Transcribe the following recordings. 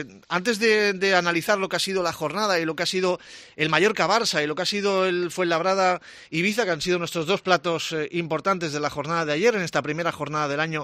Antes de analizar lo que ha sido la jornada y lo que ha sido el Mallorca-Barça y lo que ha sido el Fuenlabrada-Ibiza, que han sido nuestros dos platos importantes de la jornada de ayer, en esta primera jornada del año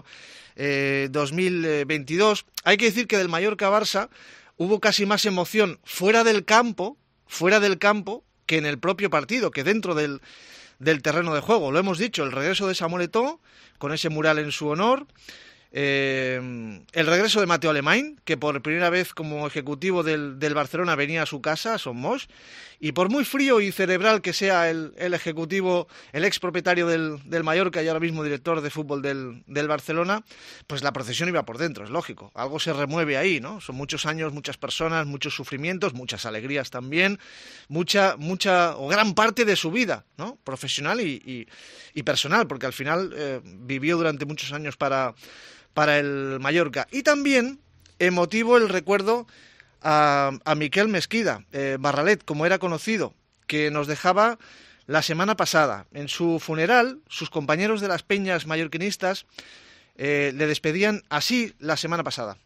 2022, hay que decir que del Mallorca-Barça hubo casi más emoción fuera del campo, que en el propio partido, que dentro del terreno de juego. Lo hemos dicho, el regreso de Samuel Eto'o, con ese mural en su honor, el regreso de Mateu Alemany, que por primera vez como ejecutivo del Barcelona venía a su casa, a Son Moix, y por muy frío y cerebral que sea el ejecutivo, el ex propietario del Mallorca y ahora mismo director de fútbol del Barcelona, pues la procesión iba por dentro, es lógico, algo se remueve ahí, ¿no? Son muchos años, muchas personas, muchos sufrimientos, muchas alegrías también, mucha o gran parte de su vida, ¿no? Profesional y personal, porque al final vivió durante muchos años para el Mallorca. Y también emotivo el recuerdo a Miquel Mesquida, Barralet, como era conocido, que nos dejaba la semana pasada. En su funeral, sus compañeros de las peñas mallorquinistas le despedían así la semana pasada.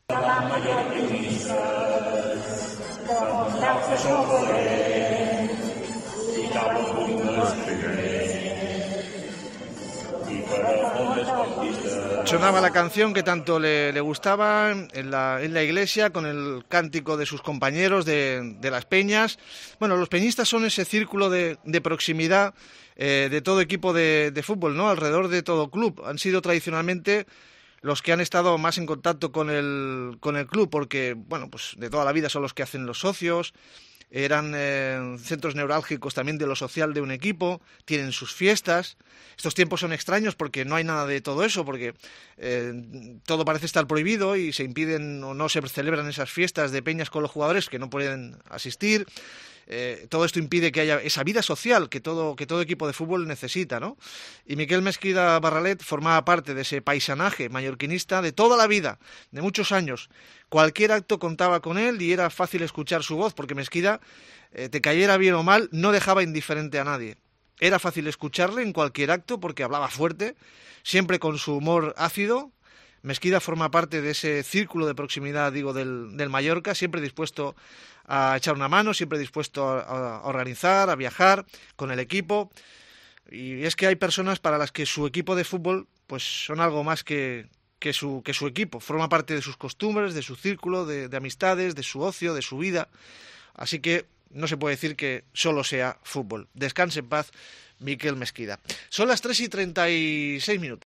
Sonaba la canción que tanto le gustaba en la iglesia, con el cántico de sus compañeros de las peñas. Bueno, los peñistas son ese círculo de proximidad de todo equipo de fútbol, ¿no? Alrededor de todo club. Han sido tradicionalmente los que han estado más en contacto con el club, porque, bueno, pues de toda la vida son los que hacen los socios. Eran centros neurálgicos también de lo social de un equipo, tienen sus fiestas. Estos tiempos son extraños porque no hay nada de todo eso, porque todo parece estar prohibido y se impiden o no se celebran esas fiestas de peñas con los jugadores que no pueden asistir. Todo esto impide que haya esa vida social que todo equipo de fútbol necesita, ¿no? Y Miquel Mesquida Barralet formaba parte de ese paisanaje mallorquinista de toda la vida, de muchos años. Cualquier acto contaba con él y era fácil escuchar su voz, porque Mesquida, te cayera bien o mal, no dejaba indiferente a nadie. Era fácil escucharle en cualquier acto porque hablaba fuerte, siempre con su humor ácido. Mesquida forma parte de ese círculo de proximidad, digo, del Mallorca, siempre dispuesto a echar una mano, siempre dispuesto a organizar, a viajar con el equipo. Y es que hay personas para las que su equipo de fútbol pues son algo más que su equipo. Forma parte de sus costumbres, de su círculo, de amistades, de su ocio, de su vida. Así que no se puede decir que solo sea fútbol. Descanse en paz, Miquel Mesquida. Son las 3:36.